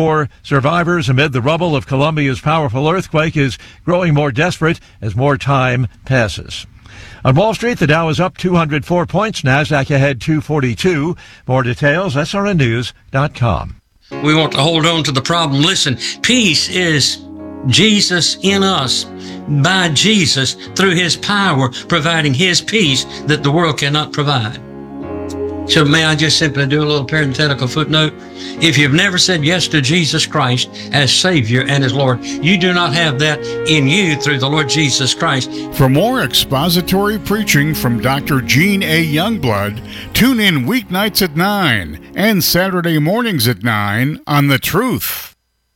For survivors amid the rubble of Colombia's powerful earthquake is growing more desperate as more time passes. On Wall Street, the Dow is up 204 points. NASDAQ ahead 242. More details, srnnews.com. We want to hold on to the problem. Listen, peace is Jesus in us, by Jesus, through His power, providing His peace that the world cannot provide. So may I just simply do a little parenthetical footnote? If you've never said yes to Jesus Christ as Savior and as Lord, you do not have that in you through the Lord Jesus Christ. For more expository preaching from Dr. Gene A. Youngblood, tune in weeknights at 9 and Saturday mornings at 9 on The Truth.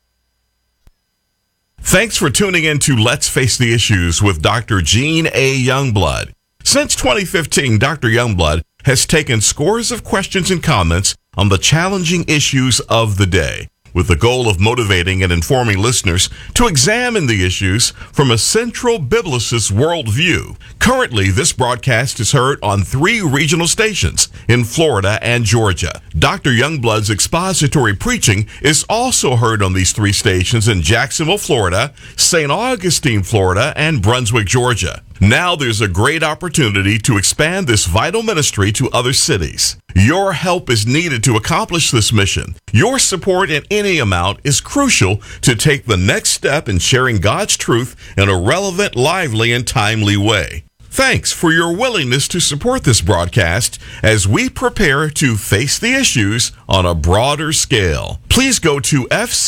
Thanks for tuning in to Let's Face the Issues with Dr. Gene A. Youngblood. Since 2015, Dr. Youngblood has taken scores of questions and comments on the challenging issues of the day, with the goal of motivating and informing listeners to examine the issues from a central biblicist worldview. Currently, this broadcast is heard on 3 regional stations in Florida and Georgia. Dr. Youngblood's expository preaching is also heard on these 3 stations in Jacksonville, Florida, St. Augustine, Florida, and Brunswick, Georgia. Now there's a great opportunity to expand this vital ministry to other cities. Your help is needed to accomplish this mission. Your support in any amount is crucial to take the next step in sharing God's truth in a relevant, lively, and timely way. Thanks for your willingness to support this broadcast as we prepare to face the issues on a broader scale. Please go to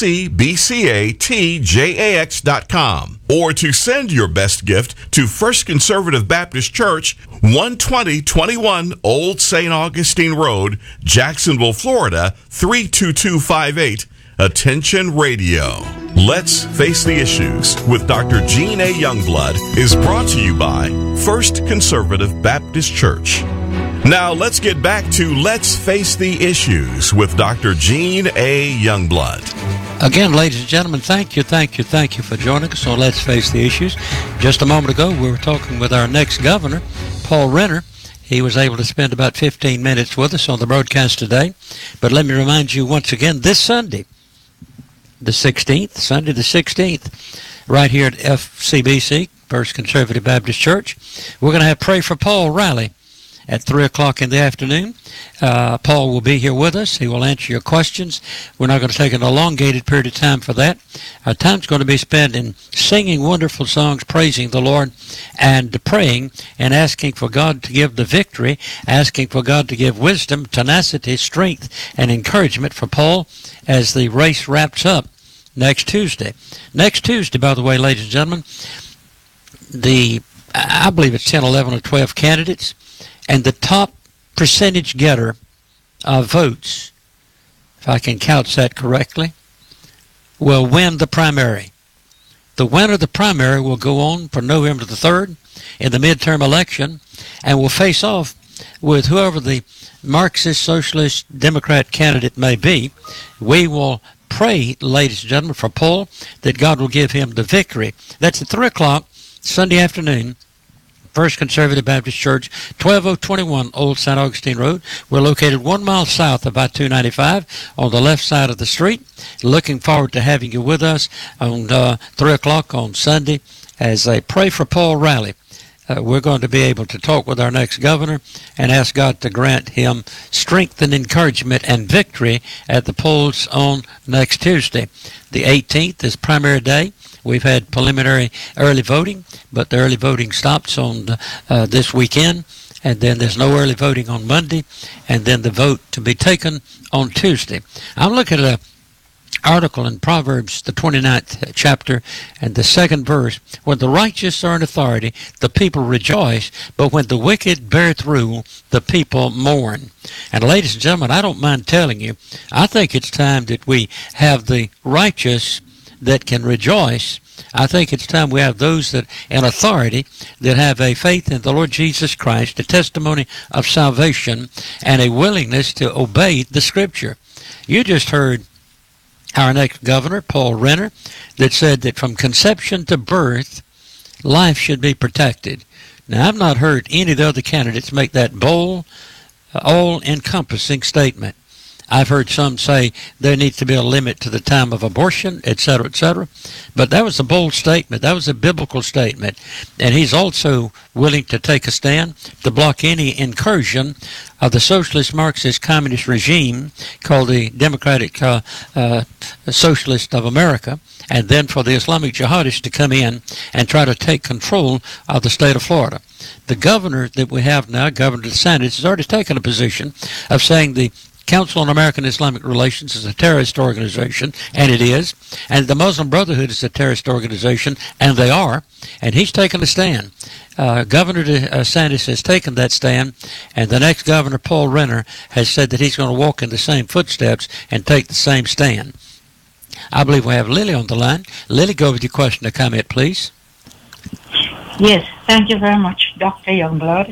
fcbcatjax.com or to send your best gift to First Conservative Baptist Church, 12021 Old St. Augustine Road, Jacksonville, Florida, 32258. Attention Radio. Let's Face the Issues with Dr. Gene A. Youngblood is brought to you by First Conservative Baptist Church. Now let's get back to Let's Face the Issues with Dr. Gene A. Youngblood. Again, ladies and gentlemen, thank you for joining us on Let's Face the Issues. Just a moment ago, we were talking with our next governor, Paul Renner. He was able to spend about 15 minutes with us on the broadcast today. But let me remind you once again, this Sunday, the 16th, right here at FCBC, First Conservative Baptist Church, we're going to have Pray for Paul rally at 3 o'clock in the afternoon. Paul will be here with us. He will answer your questions. We're not going to take an elongated period of time for that. Our time's going to be spent in singing wonderful songs, praising the Lord, and praying and asking for God to give the victory, asking for God to give wisdom, tenacity, strength, and encouragement for Paul as the race wraps up next Tuesday. Next Tuesday, by the way, ladies and gentlemen, I believe it's 10, 11, or 12 candidates, and the top percentage getter of votes, if I can count that correctly, will win the primary. The winner of the primary will go on for November the 3rd in the midterm election and will face off with whoever the Marxist, Socialist, Democrat candidate may be. We will pray, ladies and gentlemen, for Paul, that God will give him the victory. That's at 3 o'clock Sunday afternoon, First Conservative Baptist Church, 12021 Old St. Augustine Road. We're located 1 mile south of I-295 on the left side of the street. Looking forward to having you with us on 3 o'clock on Sunday as a Pray for Paul rally. We're going to be able to talk with our next governor and ask God to grant him strength and encouragement and victory at the polls on next Tuesday. The 18th is primary day. We've had preliminary early voting, but the early voting stops on this weekend, and then there's no early voting on Monday, and then the vote to be taken on Tuesday. I'm looking at an article in Proverbs, the 29th chapter, and the 2nd verse. When the righteous are in authority, the people rejoice, but when the wicked beareth rule, the people mourn. And ladies and gentlemen, I don't mind telling you, I think it's time that we have the righteous that can rejoice. I think it's time we have those that in authority that have a faith in the Lord Jesus Christ, a testimony of salvation, and a willingness to obey the Scripture. You just heard our next governor, Paul Renner, that said that from conception to birth, life should be protected. Now, I've not heard any of the other candidates make that bold, all-encompassing statement. I've heard some say there needs to be a limit to the time of abortion, et cetera, et cetera. But that was a bold statement. That was a biblical statement. And he's also willing to take a stand to block any incursion of the socialist Marxist communist regime called the Democratic Socialist of America, and then for the Islamic jihadists to come in and try to take control of the state of Florida. The governor that we have now, Governor DeSantis, has already taken a position of saying the Council on American Islamic Relations is a terrorist organization, and it is, and the Muslim Brotherhood is a terrorist organization, and they are, and he's taken a stand. Governor DeSantis has taken that stand, and the next governor, Paul Renner, has said that he's going to walk in the same footsteps and take the same stand. I believe we have Lily on the line. Lily, go with your question or comment, please. Yes, thank you very much, Dr. Youngblood.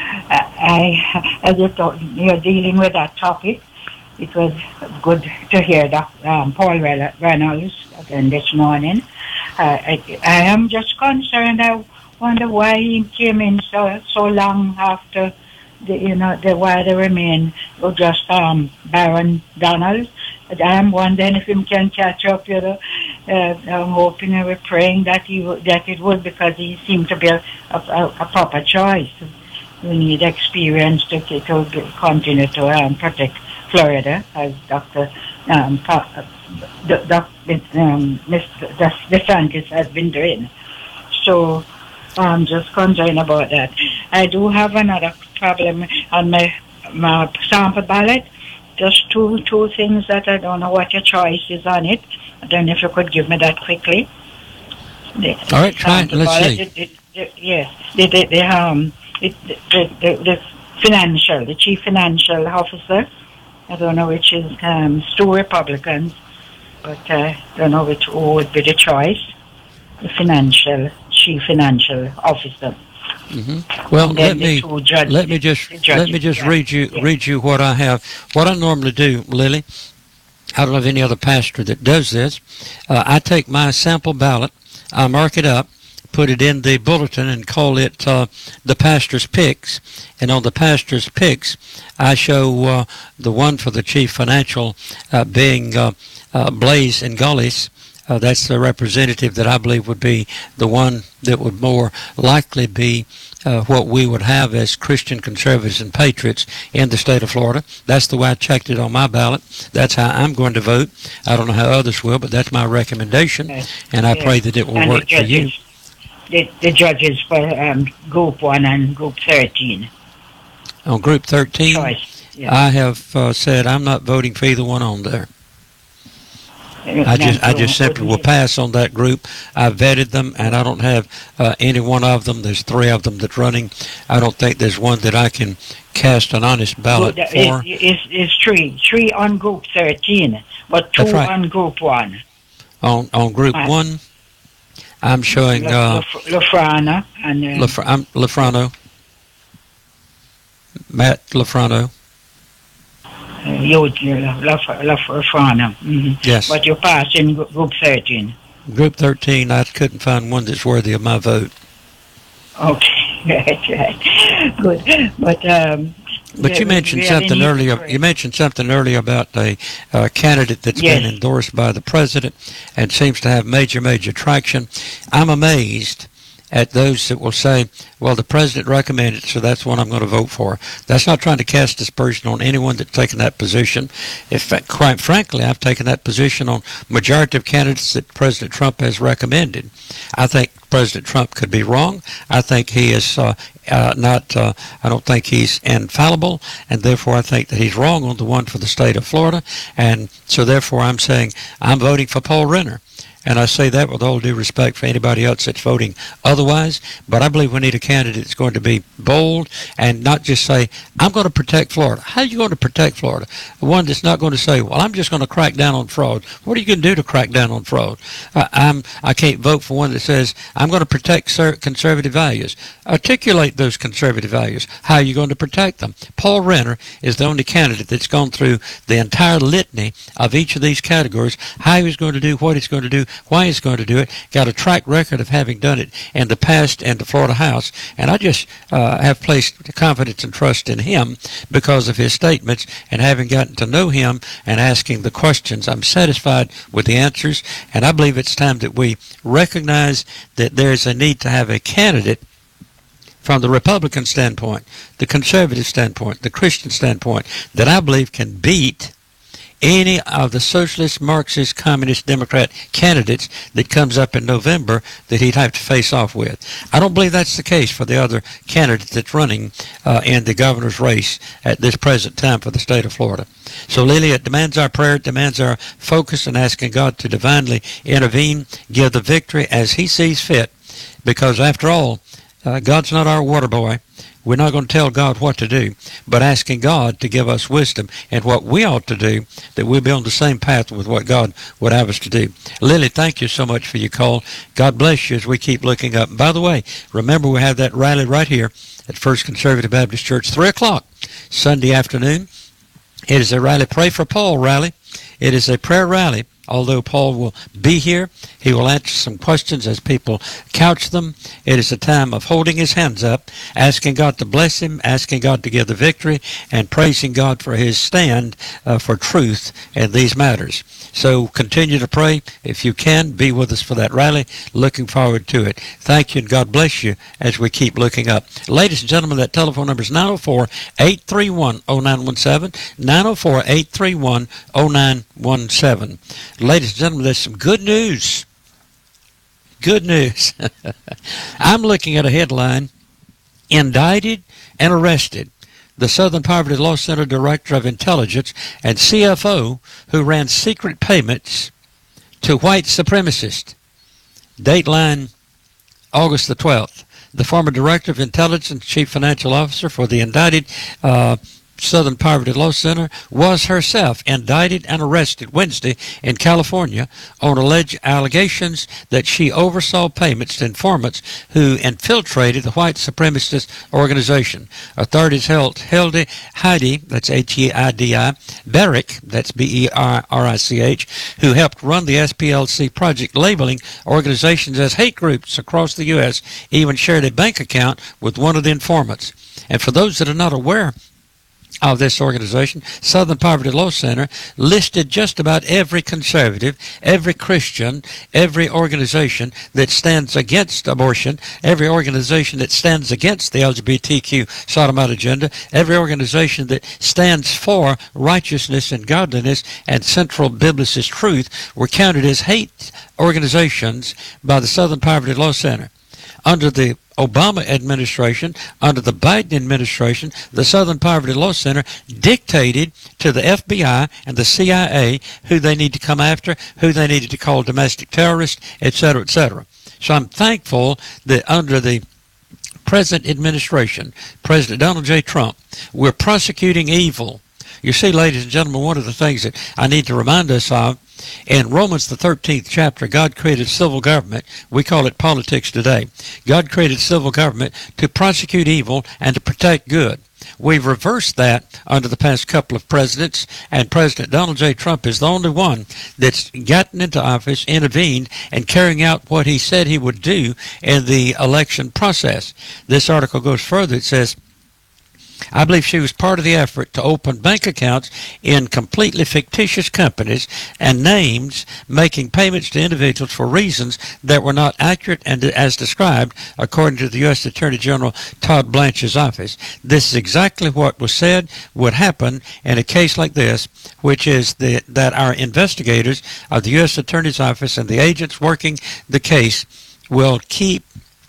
As you're dealing with that topic, it was good to hear Paul Reynolds again this morning. I am just concerned. I wonder why he came in so long after why they remain just Baron Donald. I'm wondering if him can catch up. I'm hoping and we're praying that it would, because he seemed to be a proper choice. We need experience to continue to protect Florida, as Dr. DeSantis has been doing. So I'm just concerned about that. I do have another problem on my sample ballot. Just two things that I don't know what your choice is on it. I don't know if you could give me that quickly. All right, try it. Let's see. Yes, the chief financial officer. I don't know which is two Republicans, but I don't know who would be the choice. The chief financial officer. Mm-hmm. Well, let me just read you what I have. What I normally do, Lily, I don't have any other pastor that does this. I take my sample ballot, I mark it up, put it in the bulletin, and call it the pastor's picks. And on the pastor's picks, I show the one for the chief financial being Blaise Ingles. That's the representative that I believe would be the one that would more likely be what we would have as Christian conservatives and patriots in the state of Florida. That's the way I checked it on my ballot. That's how I'm going to vote. I don't know how others will, but that's my recommendation, and I pray that it will work for you. The judges for Group 1 and Group 13. On Group 13, choice, yeah. I have said I'm not voting for either one on there. I just simply will pass on that group. I vetted them, and I don't have any one of them. There's three of them that's running. I don't think there's one that I can cast an honest ballot for. It's three on Group 13, but two on Group 1. On Group 1, I'm showing Lafrano and Lafrano, Matt Lafrano. Lafrano. Mm-hmm. Yes. But you passed in Group 13. Group 13, I couldn't find one that's worthy of my vote. Okay, right. Good. But you mentioned something earlier. You mentioned something earlier about a candidate that's been endorsed by the president and seems to have major traction. I'm amazed at those that will say, well, the president recommended it, so that's one I'm going to vote for. That's not trying to cast dispersion on anyone that's taken that position. Quite frankly, I've taken that position on majority of candidates that President Trump has recommended. I think President Trump could be wrong. I think he is I don't think he's infallible, and therefore I think that he's wrong on the one for the state of Florida, and so therefore I'm saying I'm voting for Paul Renner. And I say that with all due respect for anybody else that's voting otherwise, but I believe we need a candidate that's going to be bold and not just say, I'm going to protect Florida. How are you going to protect Florida? One that's not going to say, well, I'm just going to crack down on fraud. What are you going to do to crack down on fraud? I can't vote for one that says, I'm going to protect conservative values. Articulate those conservative values. How are you going to protect them? Paul Renner is the only candidate that's gone through the entire litany of each of these categories, how he's going to do, what he's going to do, why he's going to do it, got a track record of having done it in the past in the Florida House, and I just have placed confidence and trust in him because of his statements, and having gotten to know him and asking the questions, I'm satisfied with the answers, and I believe it's time that we recognize that there's a need to have a candidate from the Republican standpoint, the conservative standpoint, the Christian standpoint, that I believe can beat any of the socialist, Marxist, communist, Democrat candidates that comes up in November that he'd have to face off with. I don't believe that's the case for the other candidate that's running in the governor's race at this present time for the state of Florida. So, Lily, it demands our prayer, it demands our focus in asking God to divinely intervene, give the victory as he sees fit, because after all, God's not our water boy. We're not going to tell God what to do, but asking God to give us wisdom and what we ought to do, that we'll be on the same path with what God would have us to do. Lily, thank you so much for your call. God bless you as we keep looking up. And by the way, remember we have that rally right here at First Conservative Baptist Church, 3 o'clock Sunday afternoon. It is a rally, Pray for Paul rally. It is a prayer rally. Although Paul will be here, he will answer some questions as people couch them. It is a time of holding his hands up, asking God to bless him, asking God to give the victory, and praising God for his stand for truth in these matters. So continue to pray. If you can, be with us for that rally. Looking forward to it. Thank you, and God bless you as we keep looking up. Ladies and gentlemen, that telephone number is 904-831-0917, 904-831-0917. Ladies and gentlemen, there's some good news. Good news. I'm looking at a headline, Indicted and Arrested. The Southern Poverty Law Center Director of Intelligence and CFO who ran secret payments to white supremacists. Dateline August the 12th. The former Director of Intelligence and Chief Financial Officer for the indicted Southern Poverty Law Center was herself indicted and arrested Wednesday in California on alleged allegations that she oversaw payments to informants who infiltrated the white supremacist organization. Authorities held Heidi, that's H-E-I-D-I, Berich, that's B-E-R-R-I-C-H, who helped run the SPLC project, labeling organizations as hate groups across the U.S., even shared a bank account with one of the informants. And for those that are not aware of this organization, Southern Poverty Law Center listed just about every conservative, every Christian, every organization that stands against abortion, every organization that stands against the LGBTQ sodomite agenda, every organization that stands for righteousness and godliness and central biblicist truth were counted as hate organizations by the Southern Poverty Law Center. Under the Obama administration, under the Biden administration, the Southern Poverty Law Center dictated to the FBI and the CIA who they need to come after, who they needed to call domestic terrorists, etc., etc. So I'm thankful that under the present administration, President Donald J. Trump, we're prosecuting evil. You see, ladies and gentlemen, one of the things that I need to remind us of, in Romans, the 13th chapter, God created civil government. We call it politics today. God created civil government to prosecute evil and to protect good. We've reversed that under the past couple of presidents, and President Donald J. Trump is the only one that's gotten into office, intervened, and carrying out what he said he would do in the election process. This article goes further. It says, I believe she was part of the effort to open bank accounts in completely fictitious companies and names, making payments to individuals for reasons that were not accurate and as described, according to the U.S. Attorney General Todd Blanche's office. This is exactly what was said would happen in a case like this, which is that our investigators of the U.S. Attorney's Office and the agents working the case will keep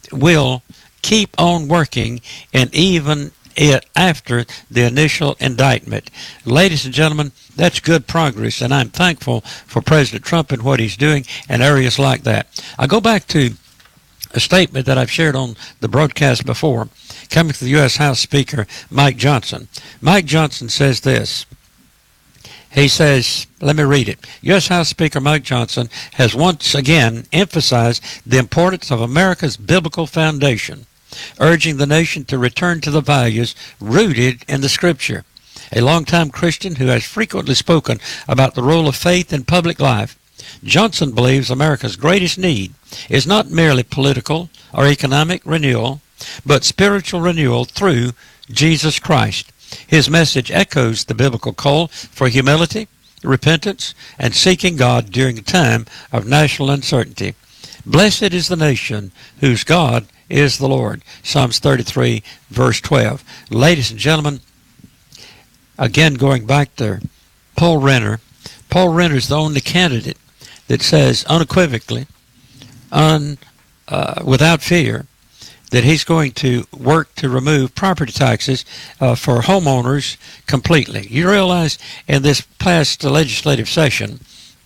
on working, and even after the initial indictment. Ladies and gentlemen, that's good progress, and I'm thankful for President Trump and what he's doing in areas like that. I go back to a statement that I've shared on the broadcast before, coming from the U.S. House Speaker Mike Johnson. Mike Johnson says this. He says, let me read it. U.S. House Speaker Mike Johnson has once again emphasized the importance of America's biblical foundation, urging the nation to return to the values rooted in the Scripture. A longtime Christian who has frequently spoken about the role of faith in public life, Johnson believes America's greatest need is not merely political or economic renewal, but spiritual renewal through Jesus Christ. His message echoes the biblical call for humility, repentance, and seeking God during a time of national uncertainty. Blessed is the nation whose God is the Lord. Psalms 33, verse 12. Ladies and gentlemen, again going back to Paul Renner. Paul Renner is the only candidate that says unequivocally, without fear, that he's going to work to remove property taxes for homeowners completely. You realize in this past legislative session,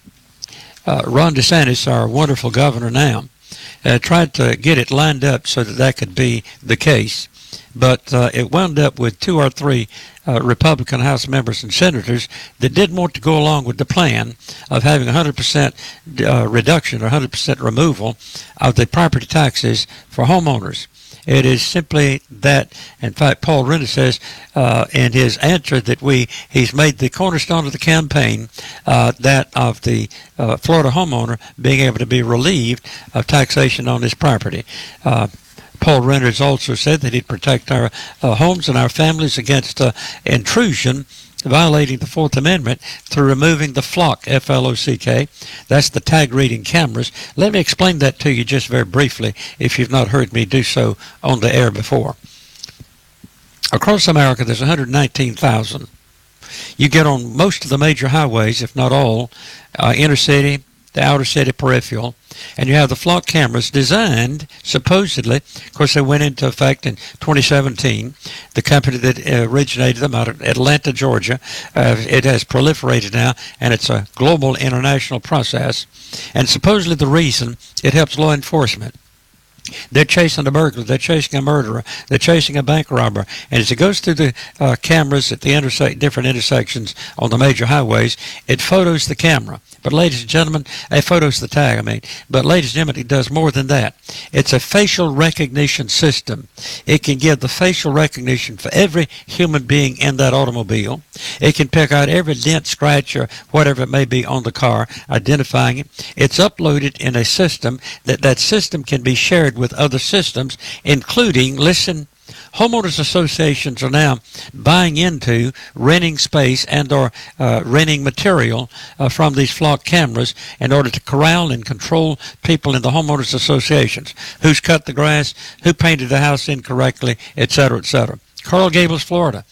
Ron DeSantis, our wonderful governor now, tried to get it lined up so that that could be the case. But it wound up with 2 or 3 Republican House members and senators that didn't want to go along with the plan of having 100% reduction or 100% removal of the property taxes for homeowners. It is simply that, in fact, Paul Renner says in his answer that he's made the cornerstone of the campaign that of the Florida homeowner being able to be relieved of taxation on his property. Paul Renner has also said that he'd protect our homes and our families against intrusion, violating the Fourth Amendment through removing the flock, F-L-O-C-K. That's the tag reading cameras. Let me explain that to you just very briefly if you've not heard me do so on the air before. Across America, there's 119,000. You get on most of the major highways, if not all, inner city, the outer city peripheral, and you have the flock cameras designed, supposedly, of course they went into effect in 2017, the company that originated them out of Atlanta, Georgia. It has proliferated now, and it's a global international process, and supposedly the reason it helps law enforcement. They're chasing a burglar, they're chasing a murderer, they're chasing a bank robber, and as it goes through the cameras at the different intersections on the major highways, it photos the camera. But ladies and gentlemen, it photos the tag, but ladies and gentlemen, it does more than that. It's a facial recognition system. It can give the facial recognition for every human being in that automobile. It can pick out every dent, scratch, or whatever it may be on the car, identifying it. It's uploaded in a system that system can be shared with other systems, including, listen, homeowners associations are now buying into renting space and or renting material from these flock cameras in order to corral and control people in the homeowners associations. Who's cut the grass, who painted the house incorrectly, etc., etc. Coral Gables, Florida.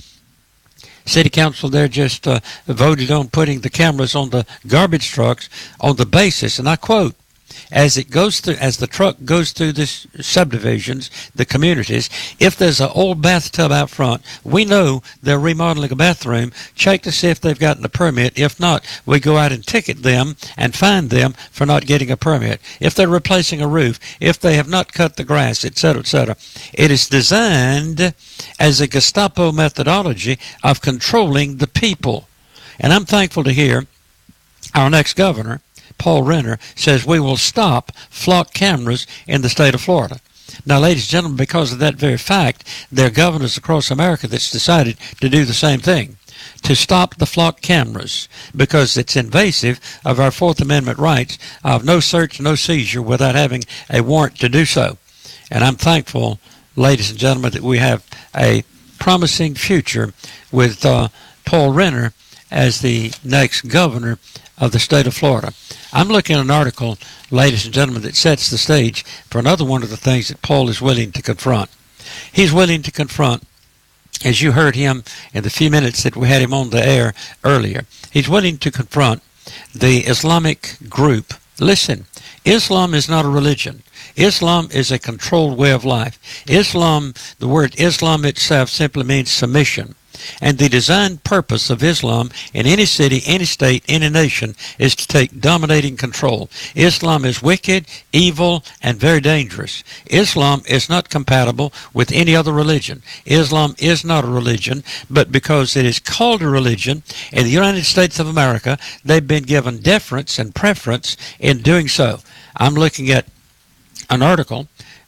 City Council there just voted on putting the cameras on the garbage trucks on the basis, and I quote, as the truck goes through the subdivisions, the communities, if there's an old bathtub out front, we know they're remodeling a bathroom, check to see if they've gotten a permit. If not, we go out and ticket them and fine them for not getting a permit. If they're replacing a roof, if they have not cut the grass, etc., etc. It is designed as a Gestapo methodology of controlling the people. And I'm thankful to hear our next governor, Paul Renner, says we will stop flock cameras in the state of Florida. Now, ladies and gentlemen, because of that very fact, there are governors across America that's decided to do the same thing, to stop the flock cameras, because it's invasive of our Fourth Amendment rights of no search, no seizure without having a warrant to do so. And I'm thankful, ladies and gentlemen, that we have a promising future with Paul Renner as the next governor of the state of Florida. I'm looking at an article, ladies and gentlemen, that sets the stage for another one of the things that Paul is willing to confront. He's willing to confront, as you heard him in the few minutes that we had him on the air earlier, he's willing to confront the Islamic group. Listen, Islam is not a religion. Islam is a controlled way of life. Islam, the word Islam itself simply means submission. And the designed purpose of Islam in any city, any state, any nation is to take dominating control. Islam is wicked, evil, and very dangerous. Islam is not compatible with any other religion. Islam is not a religion, but because it is called a religion in the United States of America, they've been given deference and preference in doing so. I'm looking at an article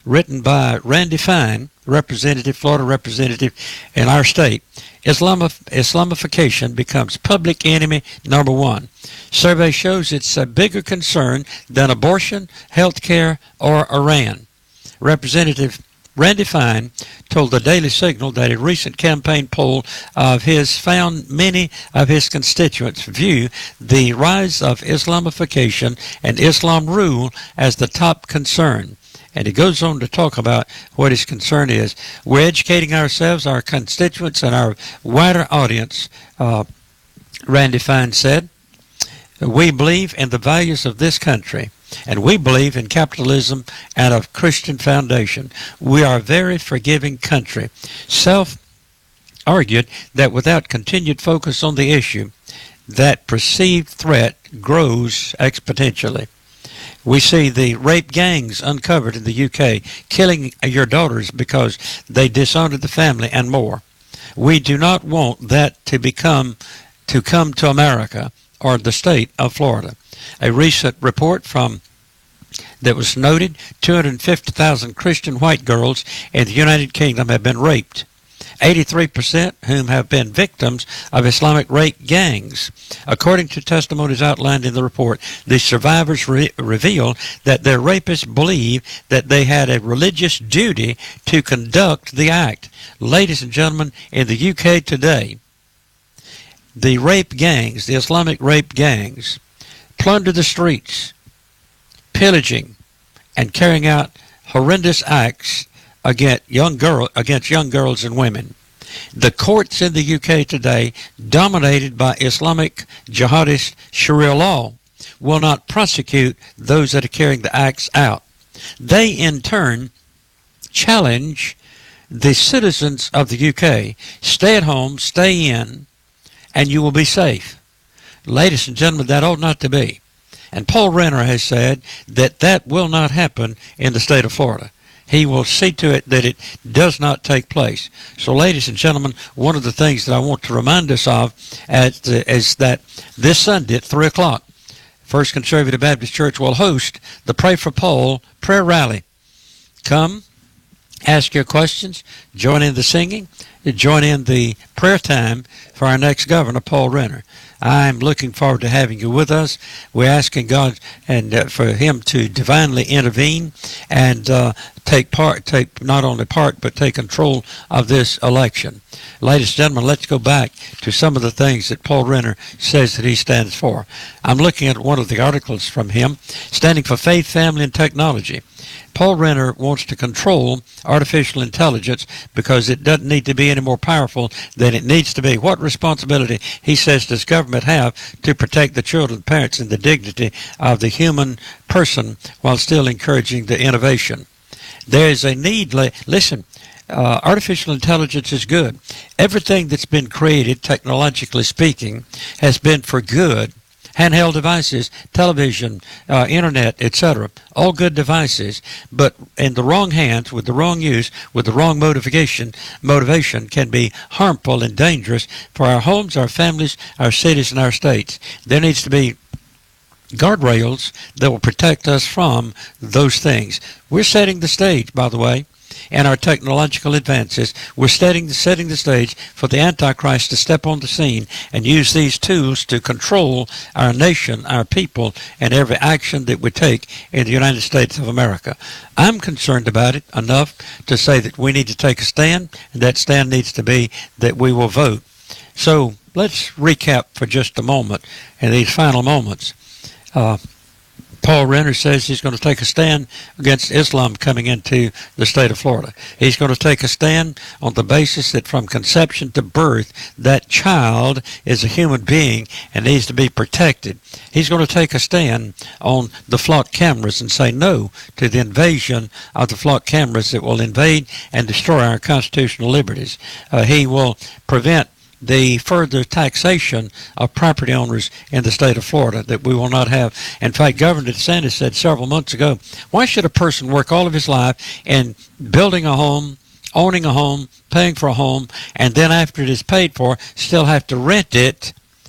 written by Randy Fine, representative, Florida representative in our state. Islamification becomes public enemy number one. Survey shows it's a bigger concern than abortion, health care, or Iran. Representative Randy Fine told the Daily Signal that a recent campaign poll of his found many of his constituents view the rise of Islamification and Islam rule as the top concern. And he goes on to talk about what his concern is. We're educating ourselves, our constituents, and our wider audience, Randy Fine said. We believe in the values of this country, and we believe in capitalism and a Christian foundation. We are a very forgiving country. Self argued that without continued focus on the issue, that perceived threat grows exponentially. We see the rape gangs uncovered in the UK, killing your daughters because they dishonored the family and more. We do not want that to come to America or the state of Florida. A recent report that was noted 250,000 Christian white girls in the United Kingdom have been raped. 83% whom have been victims of Islamic rape gangs. According to testimonies outlined in the report, the survivors reveal that their rapists believe that they had a religious duty to conduct the act. Ladies and gentlemen, in the UK today, the rape gangs, the Islamic rape gangs, plunder the streets, pillaging and carrying out horrendous acts against young girls and women. The courts in the UK today, dominated by Islamic jihadist Sharia law, will not prosecute those that are carrying the acts out. They in turn challenge the citizens of the UK. Stay at home, stay in, and you will be safe. Ladies and gentlemen, that ought not to be. And Paul Renner has said that that will not happen in the state of Florida. He will see to it that it does not take place. So, ladies and gentlemen, one of the things that I want to remind us of is that this Sunday at 3 o'clock, First Conservative Baptist Church will host the Pray for Paul prayer rally. Come, ask your questions, join in the singing, join in the prayer time for our next governor, Paul Renner. I'm looking forward to having you with us. We're asking God and for Him to divinely intervene and take not only part, but take control of this election. Ladies and gentlemen, let's go back to some of the things that Paul Renner says that he stands for. I'm looking at one of the articles from him, standing for faith, family, and technology. Paul Renner wants to control artificial intelligence because it doesn't need to be any more powerful than it needs to be. What responsibility, he says, does government have to protect the children, parents, and the dignity of the human person while still encouraging the innovation? There is a need. Listen, artificial intelligence is good. Everything that's been created, technologically speaking, has been for good. Handheld devices, television, internet, etc., all good devices, but in the wrong hands, with the wrong use, with the wrong motivation can be harmful and dangerous for our homes, our families, our cities, and our states. There needs to be guardrails that will protect us from those things. We're setting the stage, by the way, and our technological advances. We're setting the stage for the Antichrist to step on the scene and use these tools to control our nation, our people, and every action that we take in the United States of America. I'm concerned about it enough to say that we need to take a stand, and that stand needs to be that we will vote. So let's recap for just a moment in these final moments. Paul Renner says he's going to take a stand against Islam coming into the state of Florida. He's going to take a stand on the basis that from conception to birth, that child is a human being and needs to be protected. He's going to take a stand on the flock cameras and say no to the invasion of the flock cameras that will invade and destroy our constitutional liberties. He will prevent the further taxation of property owners in the state of Florida that we will not have. In fact, Governor DeSantis said several months ago, why should a person work all of his life in building a home, owning a home, paying for a home, and then after it is paid for, still have to rent it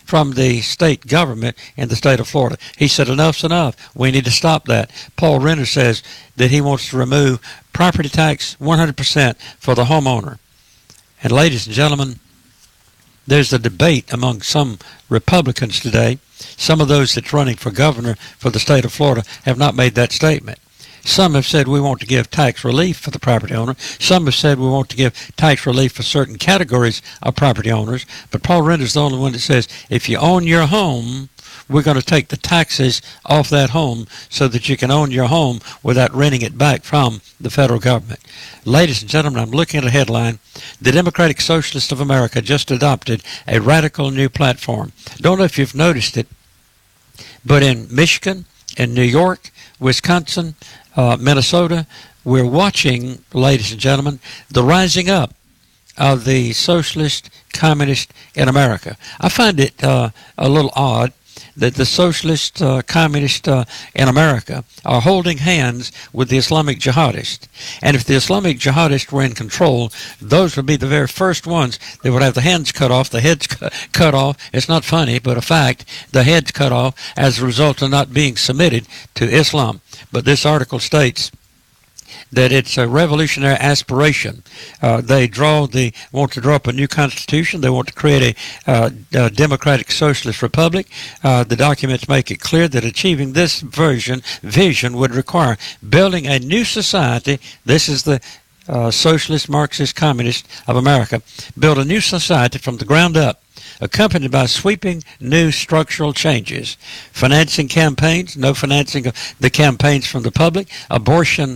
from the state government in the state of Florida. He said, enough's enough. We need to stop that. Paul Renner says that he wants to remove property tax 100% for the homeowner. And ladies and gentlemen, there's a debate among some Republicans today. Some of those that's running for governor for the state of Florida have not made that statement. Some have said we want to give tax relief for the property owner. Some have said we want to give tax relief for certain categories of property owners. But Paul Renner's the only one that says if you own your home, we're going to take the taxes off that home so that you can own your home without renting it back from the federal government. Ladies and gentlemen, I'm looking at a headline. The Democratic Socialists of America just adopted a radical new platform. Don't know if you've noticed it, but in Michigan, in New York, Wisconsin, Minnesota, we're watching, ladies and gentlemen, the rising up of the socialist communist in America. I find it a little odd that the socialist communists in America are holding hands with the Islamic jihadists. And if the Islamic jihadists were in control, those would be the very first ones that would have the hands cut off, the heads cut off. It's not funny, but a fact. The heads cut off as a result of not being submitted to Islam. But this article states that it's a revolutionary aspiration. They want to draw up a new constitution. They want to create a democratic socialist republic. The documents make it clear that achieving this vision would require building a new society. This is the socialist, Marxist, communist of America. Build a new society from the ground up, accompanied by sweeping new structural changes. Financing campaigns, no financing of the campaigns from the public, abolition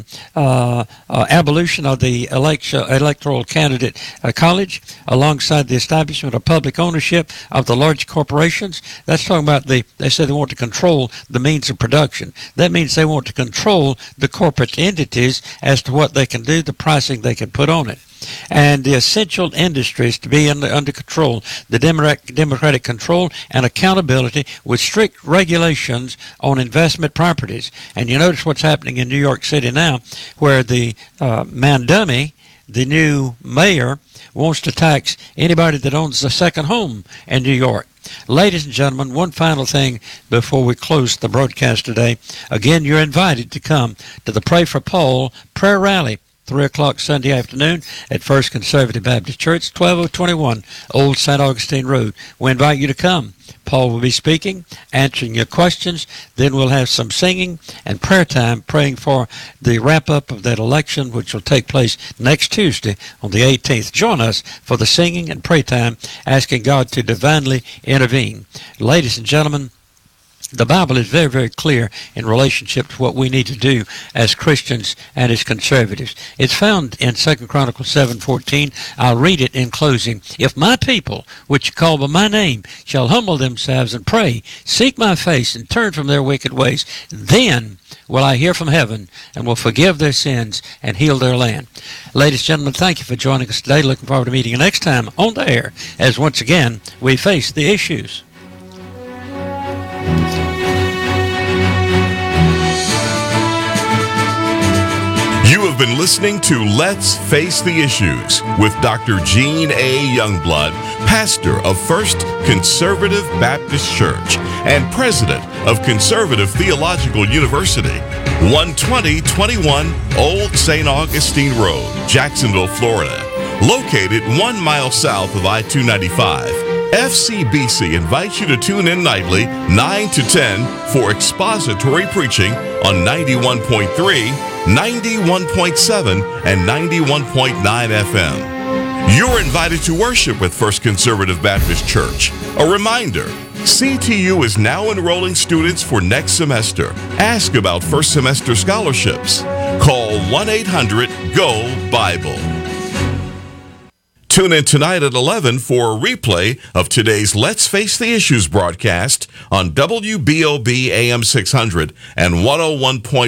of the electoral candidate college, alongside the establishment of public ownership of the large corporations. That's talking about they say they want to control the means of production. That means they want to control the corporate entities as to what they can do, the pricing they can put on it. And the essential industries to be under control, the democratic control and accountability with strict regulations on investment properties. And you notice what's happening in New York City now, where the Mandummy, the new mayor, wants to tax anybody that owns a second home in New York. Ladies and gentlemen, one final thing before we close the broadcast today. Again, you're invited to come to the Pray for Paul prayer rally, 3 o'clock Sunday afternoon at First Conservative Baptist Church, 12021 Old St. Augustine Road. We invite you to come. Paul will be speaking, answering your questions. Then we'll have some singing and prayer time, praying for the wrap-up of that election, which will take place next Tuesday on the 18th. Join us for the singing and prayer time, asking God to divinely intervene. Ladies and gentlemen, the Bible is very, very clear in relationship to what we need to do as Christians and as conservatives. It's found in 2 Chronicles 7:14. I'll read it in closing. If my people, which are called by my name, shall humble themselves and pray, seek my face, and turn from their wicked ways, then will I hear from heaven and will forgive their sins and heal their land. Ladies and gentlemen, thank you for joining us today. Looking forward to meeting you next time on the air as once again we face the issues. You have been listening to Let's Face the Issues with Dr. Gene A. Youngblood, pastor of First Conservative Baptist Church and president of Conservative Theological University, 12021 Old St. Augustine Road, Jacksonville, Florida. Located 1 mile south of I-295. FCBC invites you to tune in nightly, 9 to 10, for expository preaching on 91.3, 91.7, and 91.9 FM. You're invited to worship with First Conservative Baptist Church. A reminder, CTU is now enrolling students for next semester. Ask about first semester scholarships. Call 1-800-GO-BIBLE. Tune in tonight at 11 for a replay of today's Let's Face the Issues broadcast on WBOB AM 600 and 101.1